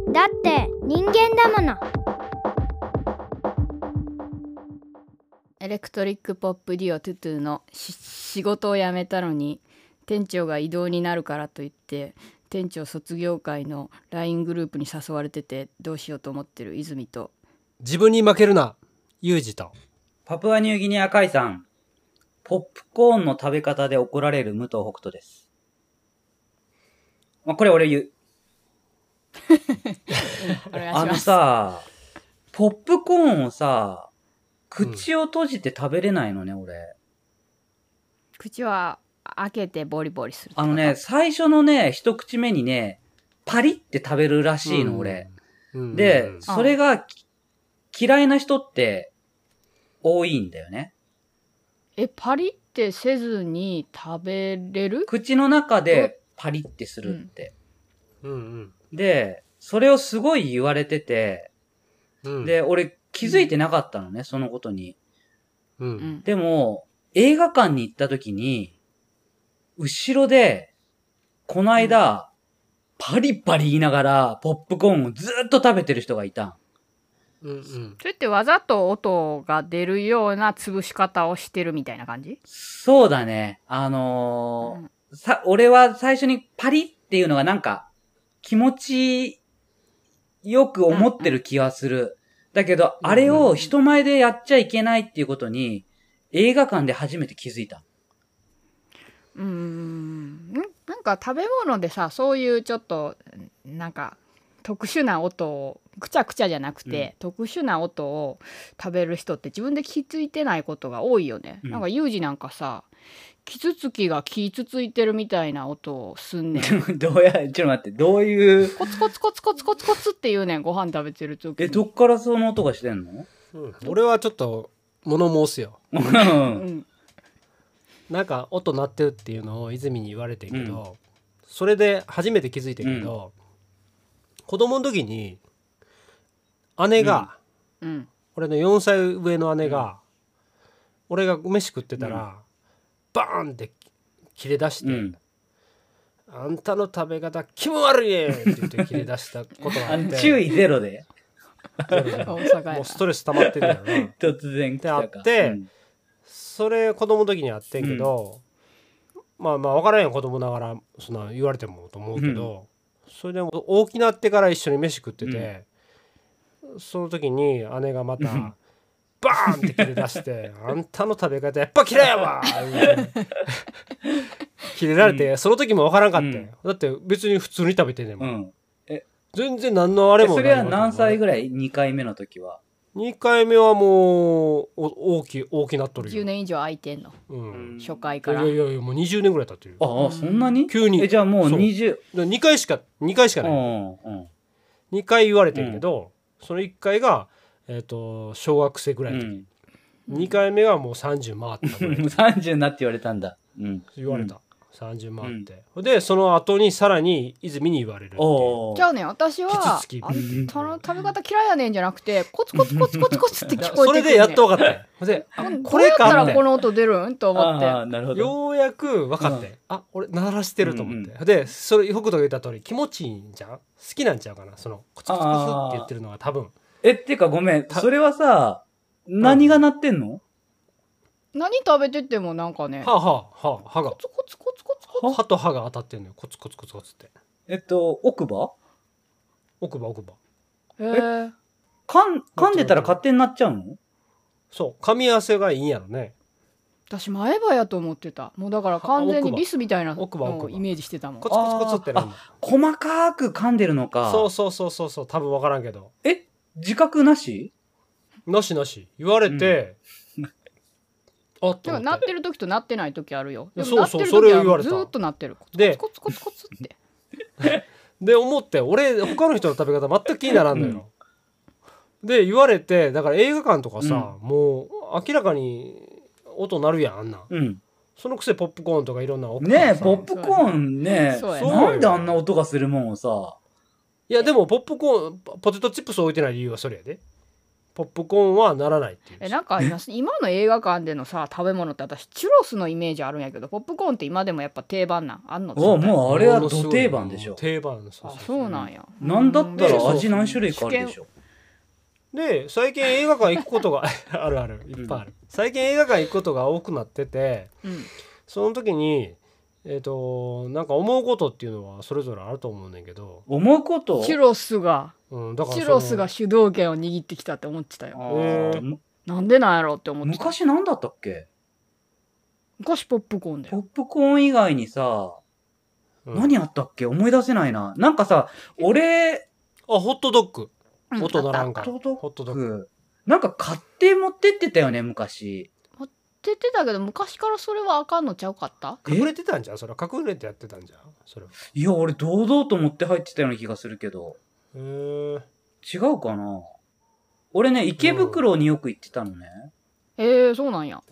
だって人間だもの。 エレクトリックポップデュオトゥトゥの仕事を辞めたのに店長が異動になるからといって店長卒業会の LINE グループに誘われててどうしようと思ってる泉と、 自分に負けるなユージと、 パプアニューギニア海産、ポップコーンの食べ方で怒られる武藤北斗です。まあ、これ俺言う。 お願いします。 さ、ポップコーンをさ、口を閉じて食べれないのね、俺。 口は開けてボリボリするってこと。 最初のね、一口目にね、パリって食べるらしいの、俺。で、それが嫌いな人って多いんだよね。 パリってせずに食べれる？ 口の中でパリってするって。で、それをすごい言われてて、で、俺気づいてなかったのね、そのことに。でも、映画館に行った時に、後ろで、この間、パリパリ言いながら、ポップコーンをずっと食べてる人がいたん。 それってわざと音が出るような潰し方をしてるみたいな感じ？ そうだね。俺は最初にパリっていうのがなんか、気持ちよく思ってる気はする。だけど、あれを人前でやっちゃいけないっていうことに、映画館で初めて気づいた。 なんか食べ物でさ、そういうちょっとなんか特殊な音をくちゃくちゃじゃなくて、特殊な音を食べる人って自分で気づいてないことが多いよね。なんかユージなんかさ、キツツキが気つついてるみたいな音をすんねん。 ちょっと待って、どういうコツコツコツコツコツコツって言うねん、ご飯食べてる時に。 どっからその音がしてんの？ 俺はちょっと物申すよ。なんか音鳴ってるっていうのを泉に言われてんけど、それで初めて気づいてんけど、子供の時に姉が、俺の4歳上の姉が、俺が飯食ってたら、バーンって切れ出して、あんたの食べ方気も悪いねんって言って切れ出したことがあって注意ゼロでもうストレス溜まってるんだよな突然来たかってあって、それ子供の時にあってんけど、まあ分からんよ子供ながらそんな言われてもと思うけど、それでも大きなってから一緒に飯食ってて、その時に姉がまたバーンって切れ出して「あんたの食べ方やっぱ嫌いやわ!」切れられて、その時も分からんかったよ。だって別に普通に食べてんねんもん。全然何のあれもない。 それは何歳ぐらい？2回目の時は。 2回目はもう大きなっとるよ。 10年以上空いてんの、初回から。 いやもう20年ぐらい経ってる。 ああ、そんなに急に。 じゃあもう2 回しかない。2回言われてるけど、その1回が小学生ぐらいの時、2回目はもう30回ったぐらい。 30になって言われたんだ。 言われた。30回って。でその後にさらに泉に言われるっていう。 じゃあね、私はあんたの食べ方嫌いやねんじゃなくて、コツコツコツコツコツって聞こえてくる、ね、 それでやっと分かったよ。でこれやったらこの音出るんと思って、 ようやく分かって、俺鳴らしてると思って、でそれ北斗が言った通り気持ちいいんじゃん、好きなんちゃうかな、そのコツコツコツって言ってるのが多分。 ってかごめん、それはさ、何が鳴ってんの？ 何食べててもなんかね、 歯がコツコツコツコツコツ、 歯と歯が当たってんのよ、コツコツコツコツって。 奥歯。 噛んでたら勝手になっちゃうの？ そう、噛み合わせがいいんやろね。 私前歯やと思ってた。もうだから完全にリスみたいなのをイメージしてたもん。 コツコツコツってなんだ。 細かく噛んでるのか。 そう多分分からんけど。 自覚なし言われて、 でも鳴ってる時と鳴ってない時あるよ。 そうそれを言われた。 ずっと鳴ってる。 でコツコツコツってで思って、俺他の人の食べ方全く気にならんのよ。で言われて、だから映画館とかさ、もう明らかに音鳴るやん、あんな。そのくせポップコーンとかいろんな音ねえ、ポップコーンね、なんであんな音がするもんをさ。 いやでもポップコーン、ポテトチップス置いてない理由はそれやで。 ポップコーンはならないっていう。 なんか今の映画館でのさ食べ物って私チュロスのイメージあるんやけど、ポップコーンって今でもやっぱ定番なんあんの？ もうあれはど定番でしょ。 定番。 そうなんや。 なんだったら味何種類かあるでしょ。 で最近映画館行くことがあるいっぱいある、最近映画館行くことが多くなってて、その時になんか思うことっていうのはそれぞれあると思うんだけど、 思うこと？ チュロスが主導権を握ってきたって思ってたよ。なんでなんやろって思ってた。 昔なんだったっけ？ 昔ポップコーンだよ。 ポップコーン以外にさ、何あったっけ？思い出せないな。なんかさ、俺、 ホットドッグ。音ならんから。 ホットドッグ。なんか買って持ってってたよね、昔。 持ってってたけど、昔からそれはあかんのちゃうかった？ 隠れてたんじゃんそれは。隠れてやってたんじゃんそれは。 いや、俺堂々と持って入ってたような気がするけど。違うかな？俺ね、池袋によく行ってたのね。 そうなんや。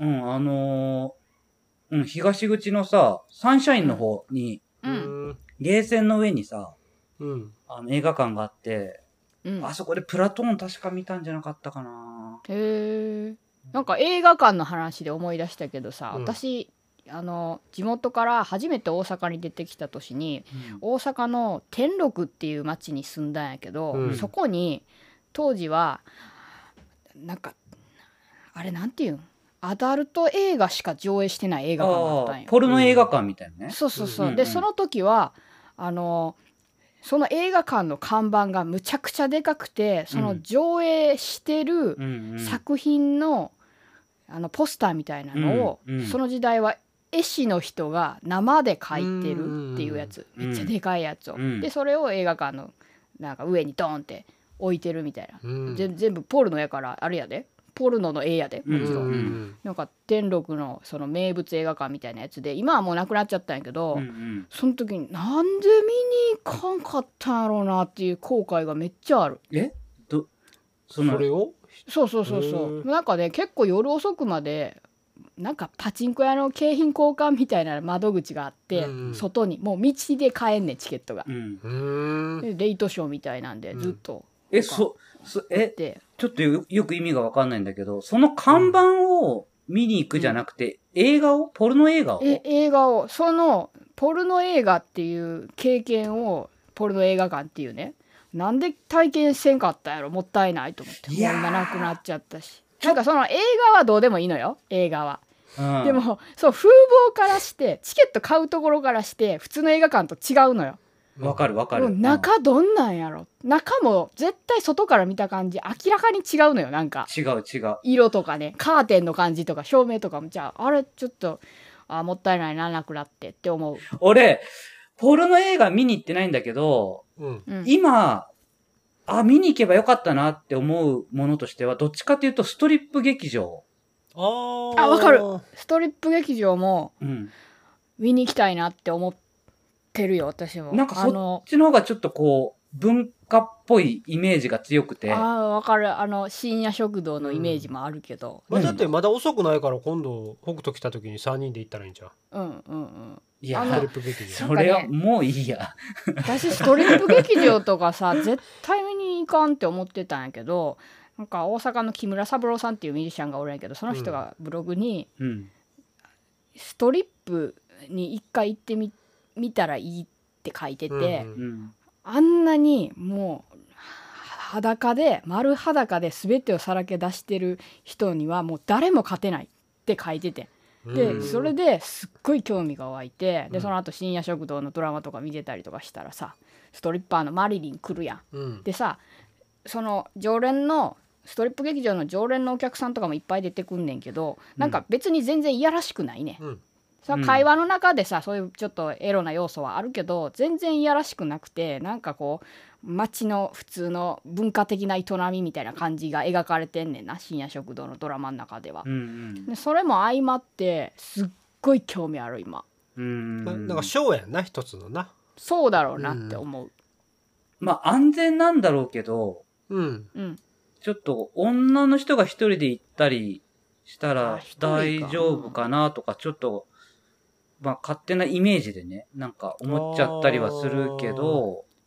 東口のさ、サンシャインの方に、ゲーセンの上にさ、映画館があって、あそこでプラトーン確か見たんじゃなかったかな。 なんか映画館の話で思い出したけどさ、私地元から初めて大阪に出てきた年に、大阪の天禄っていう町に住んだんやけど、そこに当時はなんかあれなんていうん、アダルト映画しか上映してない映画館があったんよ。 ポルノ映画館みたいなね。 そう。でその時はその映画館の看板がむちゃくちゃでかくて、その上映してる作品のポスターみたいなのを、その時代は絵師の人が生で描いてるっていうやつ、めっちゃでかいやつを、でそれを映画館のなんか上にドーンって置いてるみたいな、全部ポルノやからあれやで、ポルノの絵やでもちろん、なんか天禄のその名物映画館みたいなやつで、今はもうなくなっちゃったんやけど、その時になんで見に行かんかったんやろうなっていう後悔がめっちゃある。 それをそうなんかね、結構夜遅くまでなんかパチンコ屋の景品交換みたいな窓口があって、外にもう道で買えんねんチケットが、でレイトショーみたいなんでずっと、 ちょっとよく意味がわかんないんだけど、その看板を見に行くじゃなくて、ポルノ映画をそのポルノ映画っていう経験をポルノ映画館っていうね、なんで体験せんかったんやろ、もったいないと思って。もう今なくなっちゃったし、なんかその映画はどうでもいいのよ、映画は。でもそう風貌からしてチケット買うところからして普通の映画館と違うのよ。 わかる。 中どんなんやろ、中も絶対外から見た感じ明らかに違うのよ。なんか違う色とかね、カーテンの感じとか照明とかも、じゃああれちょっともったいないな、なくなってって思う。 俺ポルノ映画見に行ってないんだけど、今見に行けばよかったなって思うものとしては、どっちかというとストリップ劇場。 わかる。ストリップ劇場も見に行きたいなって思ってるよ、私も。 なんかそっちの方がちょっとこう文化っぽいイメージが強くて。 わかる。深夜食堂のイメージもあるけど、 だってまだ遅くないから、今度北斗来た時に3人で行ったらいいんじゃん。 いや、 ストリップ劇場、 それはもういいや。 私ストリップ劇場とかさ絶対見に行かんって思ってたんやけど、なんか大阪の木村三郎さんっていうミュージシャンがおるんやけど、その人がブログに、ストリップに一回行ってみたらいいって書いてて、あんなにもう丸裸で全てをさらけ出してる人にはもう誰も勝てないって書いてて、でそれですっごい興味が湧いて、でその後深夜食堂のドラマとか見てたりとかしたらさ、ストリッパーのマリリン来るやん、でさ、その常連のストリップ劇場の常連のお客さんとかもいっぱい出てくんねんけど、なんか別に全然いやらしくないね、さ会話の中でさそういうちょっとエロな要素はあるけど全然いやらしくなくて、なんかこう街の普通の文化的な営みみたいな感じが描かれてんねんな、深夜食堂のドラマの中では。でそれも相まってすっごい興味ある今。 なんかショーやんな、一つのな。 そうだろうなって思う。 まあ安全なんだろうけど、ちょっと女の人が一人で行ったりしたら大丈夫かなとか、ちょっとまあ勝手なイメージでね、なんか思っちゃったりはするけど、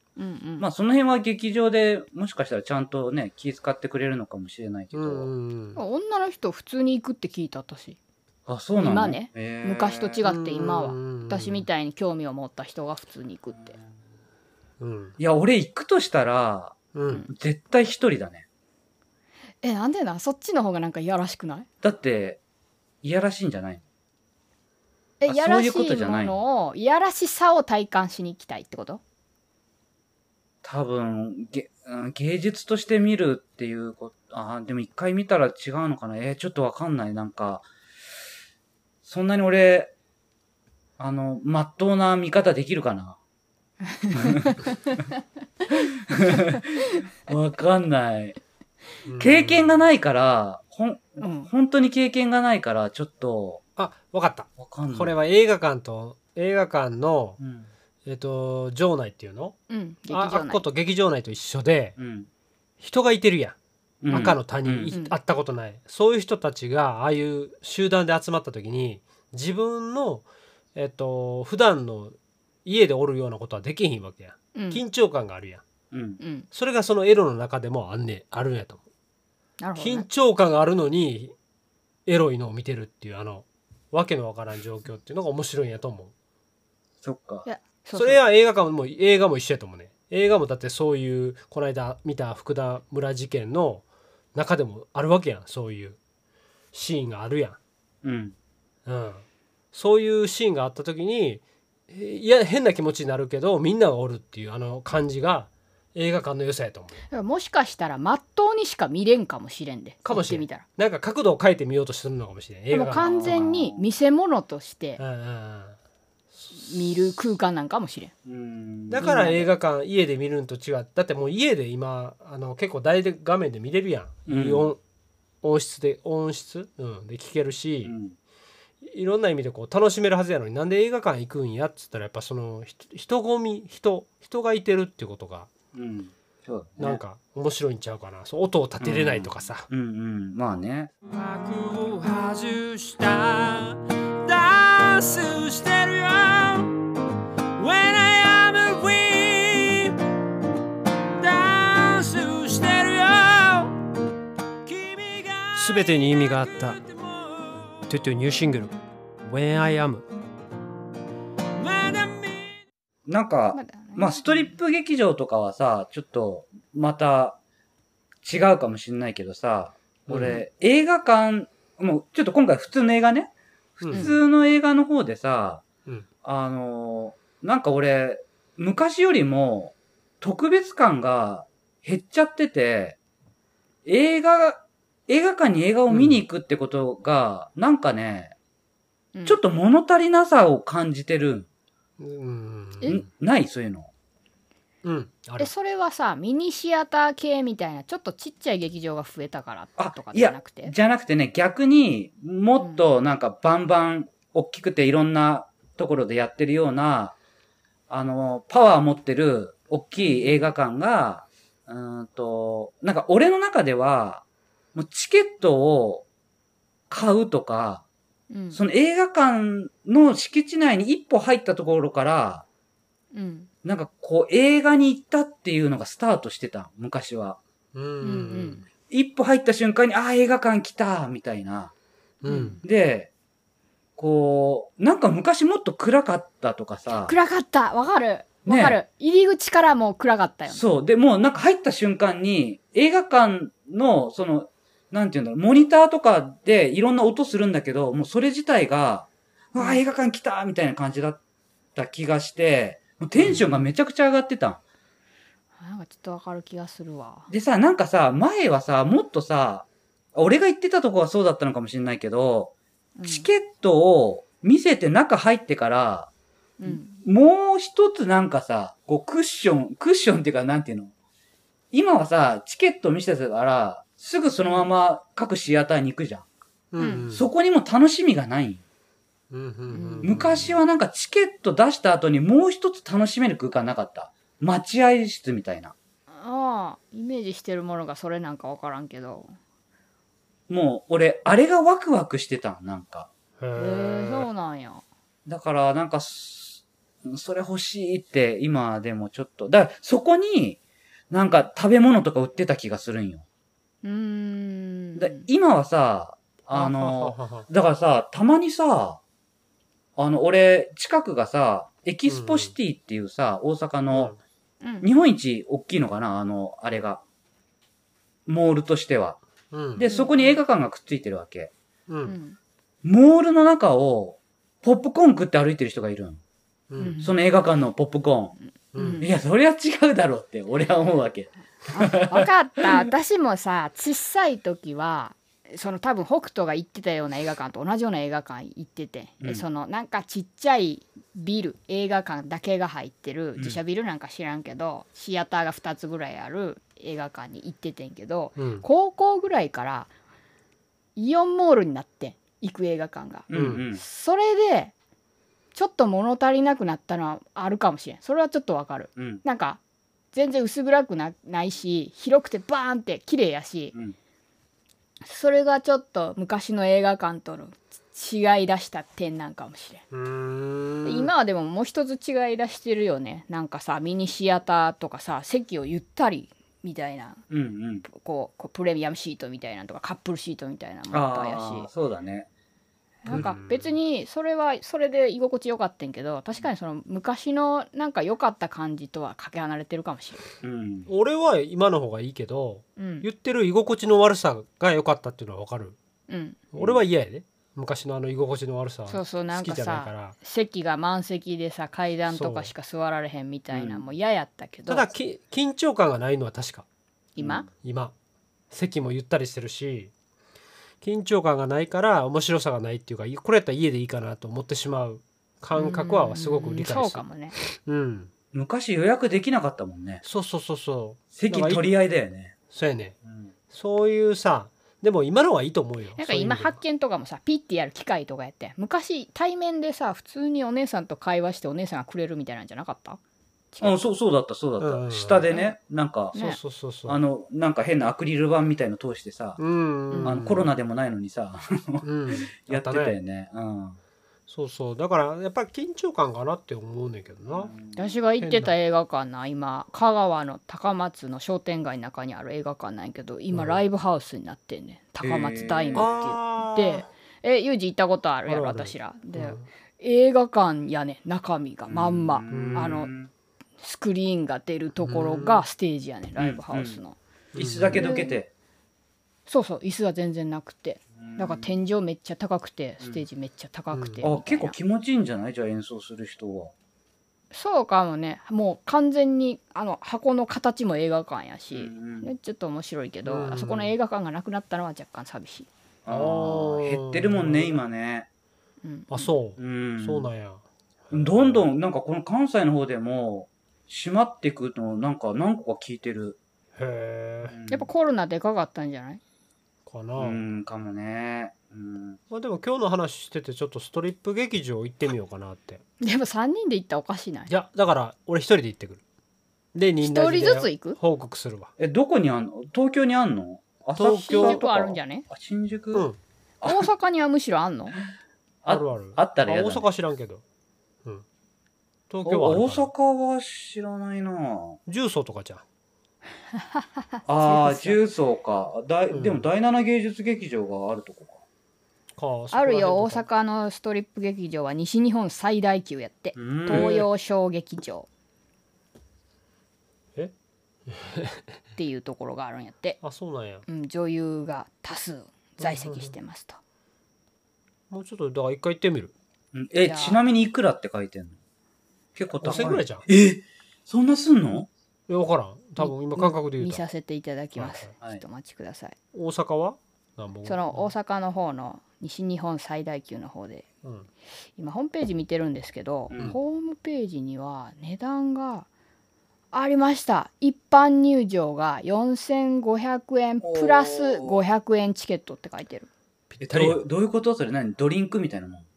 まあその辺は劇場でもしかしたらちゃんとね、気遣ってくれるのかもしれないけど。 女の人普通に行くって聞いた私。 あ、そうなの？ 今ね、昔と違って今は私みたいに興味を持った人が普通に行くって。 いや、俺行くとしたら、絶対一人だね。 なんでな、そっちの方がなんかいやらしくない？ だっていやらしいんじゃない？ いやらしいものを、いやらしさを体感しに行きたいってこと？ 多分芸術として見るっていうこと、でも一回見たら違うのかな。ちょっとわかんない。なんかそんなに俺まっとうな見方できるかな。わかんない。経験がないから、本当に経験がないから、ちょっと。 わかった。 わかんない。 これは映画館の、場内っていうの？あっこと劇場内と一緒で、人がいてるやん。赤の他人、会ったことない。そういう人たちが、ああいう集団で集まった時に、自分の、普段の家でおるようなことはできひんわけや。緊張感があるやん。それがそのエロの中でもあるんやと思う。緊張感があるのにエロいのを見てるっていうわけのわからん状況っていうのが面白いんやと思う。 そっか。 それは映画も一緒やと思うね。映画もだってそういうこの間見た福田村事件の中でもあるわけやん。そういうシーンがあるやん。そういうシーンがあった時に変な気持ちになるけどみんながおるっていう感じが映画館の良さやと思う。もしかしたらまっとうにしか見れんかもしれんで。 かもしれん。なんか角度を変えてみようとするのかもしれん。 でも完全に見せ物として見る空間なんかもしれん。 だから映画館家で見るのと違う。だってもう家で今結構大画面で見れるやん。いい音質で聞けるし。いろんな意味でこう楽しめるはずやのになんで映画館行くんやっつったらやっぱその人がいてるっていうことがなんか面白いんちゃうかな。音を立てれないとかさ。 まあね。 幕を外したダンスしてるよ When I am a queen ダンスしてるよすべてに意味があったトゥトゥニューシングル When I Am。 なんかまあストリップ劇場とかはさちょっとまた違うかもしんないけどさ、俺映画館もうちょっと今回普通の映画ね、普通の映画の方でさ、なんか俺昔よりも特別感が減っちゃってて、映画館に映画を見に行くってことが、なんかね、ちょっと物足りなさを感じてる。ないそういうの。 それはさ、ミニシアター系みたいな、ちょっとちっちゃい劇場が増えたからとかじゃなくて？ じゃなくてね、逆にもっとなんかバンバン大きくていろんなところでやってるような、パワー持ってる大きい映画館が、なんか俺の中では、もうチケットを買うとか、その映画館の敷地内に一歩入ったところから、なんかこう映画に行ったっていうのがスタートしてた、昔は。一歩入った瞬間に、映画館来たみたいな。で、こう、なんか昔もっと暗かったとかさ。 暗かった、わかる。わかる。入り口からもう暗かったよね。 そう。で、もうなんか入った瞬間に、映画館の、なんていうんだろう、モニターとかでいろんな音するんだけど、もうそれ自体が、映画館来たみたいな感じだった気がして、もうテンションがめちゃくちゃ上がってた。 なんかちょっとわかる気がするわ。 でさ、なんかさ、前はさ、もっとさ、俺が行ってたとこはそうだったのかもしれないけど、チケットを見せて中入ってから、もう一つなんかさ、こうクッションっていうかなんていうの？今はさ、チケット見せてたから、すぐそのまま各シアターに行くじゃん。そこにも楽しみがない。昔はなんかチケット出した後にもう一つ楽しめる空間なかった。待合室みたいな。 イメージしてるものがそれなんかわからんけど。 もう俺、あれがワクワクしてたなんか。 そうなんや。 だからなんか、 それ欲しいって今でもちょっと、だからそこになんか食べ物とか売ってた気がするんよ。今はさ、だからさ、たまにさ、俺、近くがさ、エキスポシティっていうさ、大阪の、日本一大きいのかなあれが。モールとしては。で、そこに映画館がくっついてるわけ。モールの中を、ポップコーン食って歩いてる人がいるん。その映画館のポップコーン。いや、それは違うだろうって、俺は思うわけ。 分かった。私もさ、小さい時は、多分北斗が行ってたような映画館と同じような映画館行ってて、なんかちっちゃいビル、映画館だけが入ってる、自社ビルなんか知らんけど、シアターが2つぐらいある映画館に行っててんけど、高校ぐらいからイオンモールになって行く映画館が、それでちょっと物足りなくなったのはあるかもしれん。それはちょっとわかる。なんか全然薄暗くないし、広くてバーンって綺麗やし、それがちょっと昔の映画館との違い出した点なんかもしれん。今はでももう一つ違い出してるよね。なんかさ、ミニシアターとかさ、席をゆったりみたいな、こうプレミアムシートみたいなとかカップルシートみたいなのもいっぱいやし、 そうだね。 なんか別にそれはそれで居心地よかったんけど、確かにその昔のなんか良かった感じとはかけ離れてるかもしれない。 俺は今の方がいいけど、言ってる居心地の悪さが良かったっていうのは分かる。俺は嫌やで。昔の居心地の悪さは好きじゃないから。 席が満席でさ、階段とかしか座られへんみたいなもう嫌やったけど、 ただ緊張感がないのは確か。 今席もゆったりしてるし、緊張感がないから面白さがないっていうか、これやったら家でいいかなと思ってしまう感覚はすごく理解する。 そうかもね。 昔予約できなかったもんね。 そう。 席取り合いだよね。 そうやね。そういうさ、でも今のはいいと思うよ。 なんか今発見とかもさ、ピッてやる機械とかやって、昔対面でさ、普通にお姉さんと会話してお姉さんがくれるみたいなんじゃなかった？ そうだった。下でね、なんか、なんか変なアクリル板みたいの通してさ、コロナでもないのにさ、やってたよね。 そう。だからやっぱり緊張感かなって思うねんけどな。 私が行ってた映画館な、今香川の高松の商店街の中にある映画館なんやけど、今ライブハウスになってんねん。高松ダイムって言って、ユージ行ったことあるやろ私らで、映画館やね、中身がまんま、スクリーンが出るところがステージやね、ライブハウスの。 椅子だけどけて。 そう、椅子は全然なくて、だから天井めっちゃ高くて、ステージめっちゃ高くて、 結構気持ちいいんじゃない？じゃあ演奏する人は。 そうかもね。もう完全に箱の形も映画館やし、ちょっと面白いけど、あそこの映画館がなくなったのは若干寂しい。 減ってるもんね今ね。 そう。そうなんや。 どんどんなんかこの関西の方でも閉まっていくのなんか何個か聞いてる。 やっぱコロナでかかったんじゃない？ かな。 かもね。 でも今日の話しててちょっとストリップ劇場行ってみようかなって。 でも3人で行ったらおかしいない？ いやだから俺一人で行ってくる。で 1人ずつ行く？ 報告するわ。 どこにあんの？東京にあんの？ 東京新宿あるんじゃね？ 新宿？ 大阪にはむしろあんの？ ある。 あったらやだね。 大阪知らんけど。東京はあるから。 大阪は知らないな。 重曹とかじゃん。 重曹か。でも第七芸術劇場があるとこか。 あるよ、大阪のストリップ劇場は西日本最大級やって、東洋小劇場っていうところがあるんやって。 そうなんや。 女優が多数在籍してますと。 もうちょっとだから一回行ってみる。 ちなみにいくらって書いてんの？結構高い。 5000ぐらいじゃん。 そんなすんの？ 分からん。多分今感覚で言うと見させていただきます。ちょっとお待ちください。 大阪は？ その大阪の方の西日本最大級の方で、今ホームページ見てるんですけど、ホームページには値段がありました。一般入場が4500円プラス500円チケットって書いてる。 どういうこと？それ何？ドリンクみたいなもん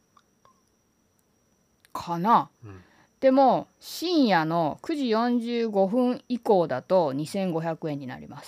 かな。でも深夜の9時45分以降だと2500円になります。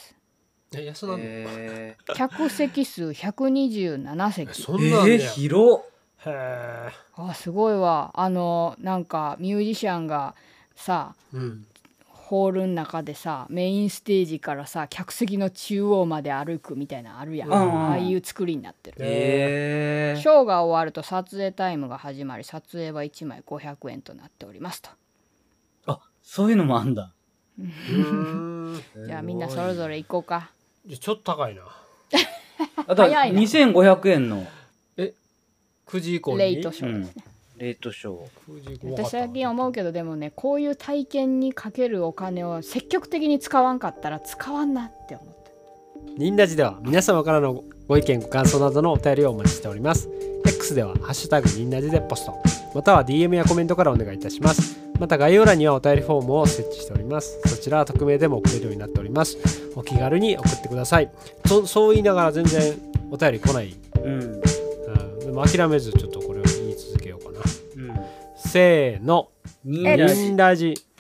安なんだ。 客席数127席。 そんなんね。 広っ。 へあ、すごいわ。なんかミュージシャンがさ、ホールの中でさ、メインステージからさ、客席の中央まで歩くみたいなのあるやん、ああいう作りになってる。ショーが終わると撮影タイムが始まり、撮影は1枚500円となっておりますと。 あ、そういうのもあんだ。 じゃあみんなそれぞれ行こうか。 ちょっと高いな。 あと2500円の 9時以降にレイトショーですね、 レイトショー。 私最近思うけど、でもね、こういう体験にかけるお金を積極的に使わんかったら使わんなって思って。 ニンラジでは皆様からのご意見ご感想などのお便りをお待ちしております。 X ではハッシュタグニンラジでポスト、または DM やコメントからお願いいたします。また概要欄にはお便りフォームを設置しております。そちらは匿名でも送れるようになっております。お気軽に送ってください。そう言いながら全然お便り来ない、でも諦めずちょっとこれを言い続けようかな、せーの、ニンラジ。